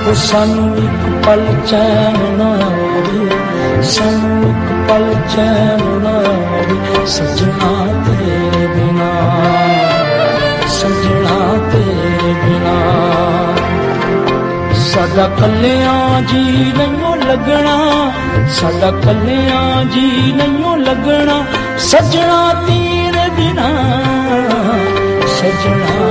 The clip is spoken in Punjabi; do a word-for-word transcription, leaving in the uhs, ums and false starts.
ਉਹ ਸਾਨੂੰ ਇੱਕ ਪਲ ਚੈਨ ਨਾ ਆਵੇ, ਸਾਨੂੰ ਇੱਕ ਪਲ ਚੈਨ ਨਾ ਆਵੇ ਸਜਣਾ ਤੇਰੇ ਬਿਨਾ, ਸਜਣਾ ਤੇਰੇ ਬਿਨਾ। ਸਾਡਾ ਕੱਲਿਆਂ ਜੀ ਨਹੀਂਓ ਲੱਗਣਾ, ਸਾਡਾ ਕੱਲਿਆਂ ਜੀ ਨਹੀਂਓ ਲੱਗਣਾ ਸਜਣਾ ਤੇਰੇ ਬਿਨਾ, ਸਜਣਾ